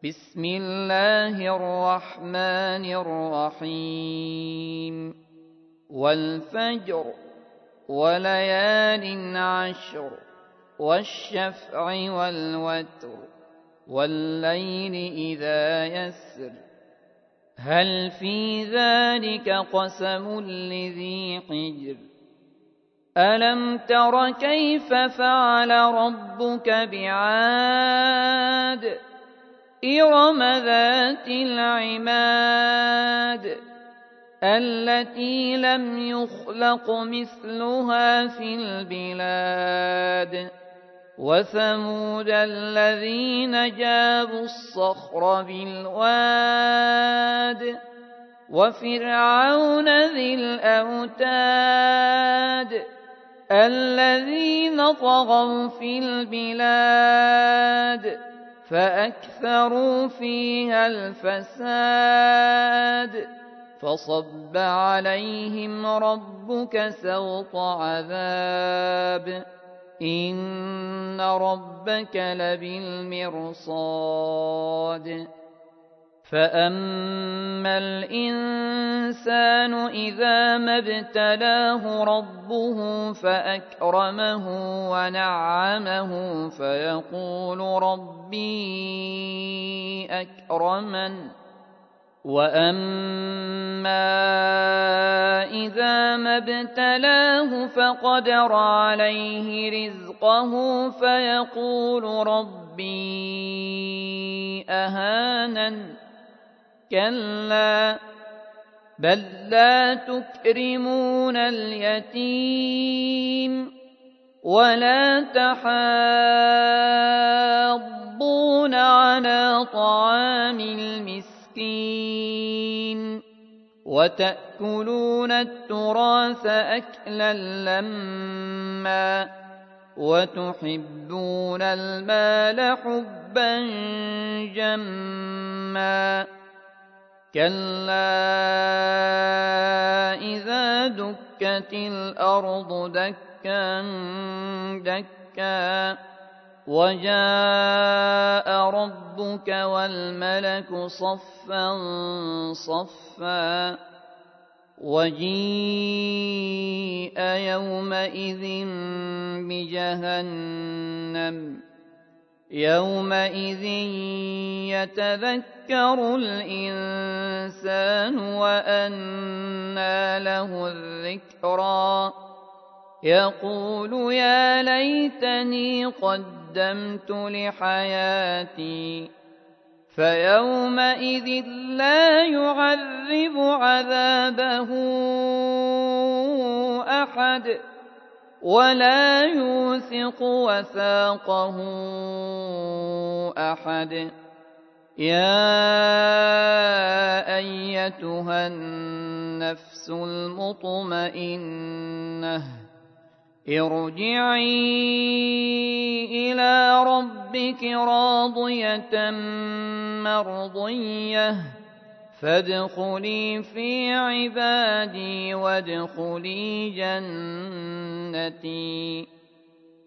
بسم الله الرحمن الرحيم والفجر وليال عشر والشفع والوتر والليل إذا يسر هل في ذلك قسم لذي حجر ألم تر كيف فعل ربك بعاد إرم ذات العماد التي لم يخلق مثلها في البلاد وثمود الذين جابوا الصخر بالواد وفرعون ذي الأوتاد الذين طغوا في البلاد فأكثروا فيها الفساد فصب عليهم ربك سوط عذاب إن ربك لبالمرصاد فأما الإنسان إذا ما ابتلاه ربه فأكرمه ونعمه فيقول ربي أكرمن وأما إذا ما ابتلاه فقدر عليه رزقه فيقول ربي أهانن كلا بل لا تكرمون اليتيم ولا تحاضون على طعام المسكين وتأكلون التراث أكلا لما وتحبون المال حبا جما كلا إذا دكت الأرض دكا دكا وجاء ربك والملك صفا صفا وجيء يومئذ بجهنم يومئذ يتذكر الإنسان وأنى له الذكرى يقول يا ليتني قدمت لحياتي فيومئذ لا يعذب عذابه أحد ولا يوثق وثاقه أحد يا أيتها النفس المطمئنة ارجعي إلى ربك راضية مرضية فادخلي في عبادي وادخلي جنتي